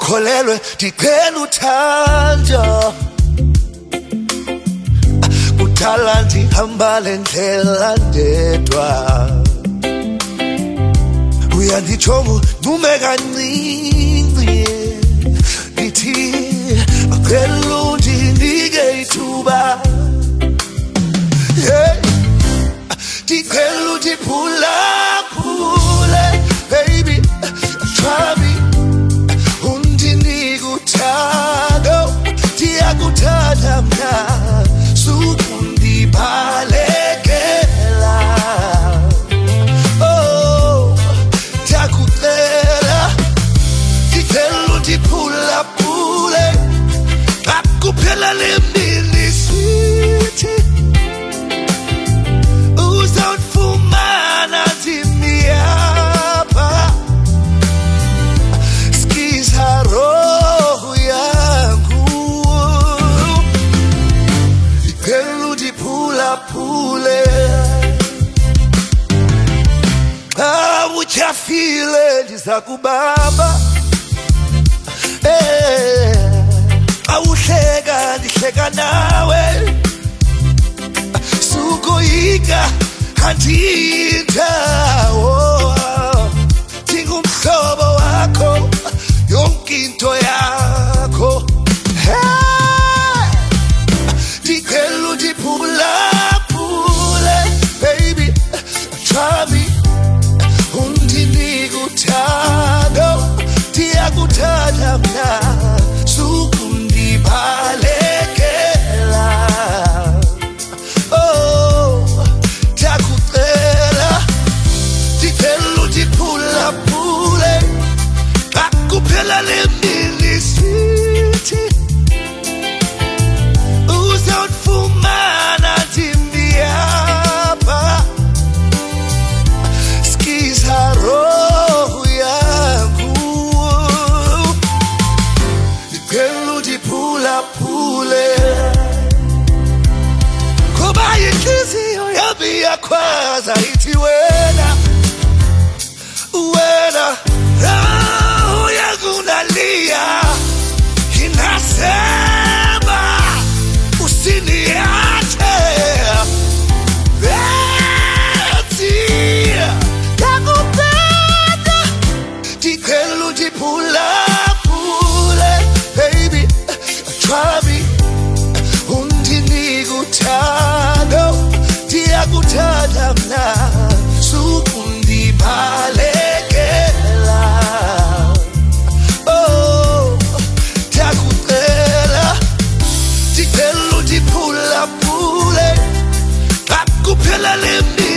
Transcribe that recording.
ukholelwe ndiqhela uthando kudala ndihamba le ndlela ndedwa uyanditsho ncume kancinci ndithi aqhela undinike ithuba ndiqhela undiphulaphule baby try me undinike uthando ndiyakuthanda mna sukundibalekela oh ndiyakucela ndiqhela undiphulaphule akuphela le mini sweetie uzawufumana ndimiyapha skiza roho yangu ndiqhela undiphulaphule xa utyhafile ndiza kubamba xa uhleka ndihleka nawe sukoyika andindawo ndingumhlobo wakho yonke into yakho ndiqhela undiphulaphule baby try me undinike uthando ndiyakuthanda mna sukundibalekela oh ndiyakucela ndiqhela undiphulaphule akuphela le mini sweetie uzawufumana ndimiyapha skiza roho yangu ndiqhela undiphulaphule kuba inhliziyo yami iyakhwaza ithi wena roho yangu nalia inasema usiniache nakupenda ndiqhela undiphulaphule baby try me undinike uthando ndiyakuthanda mna sukundibalekela oh ndiyakucela ndiqhela undiphulaphule akuphela le mini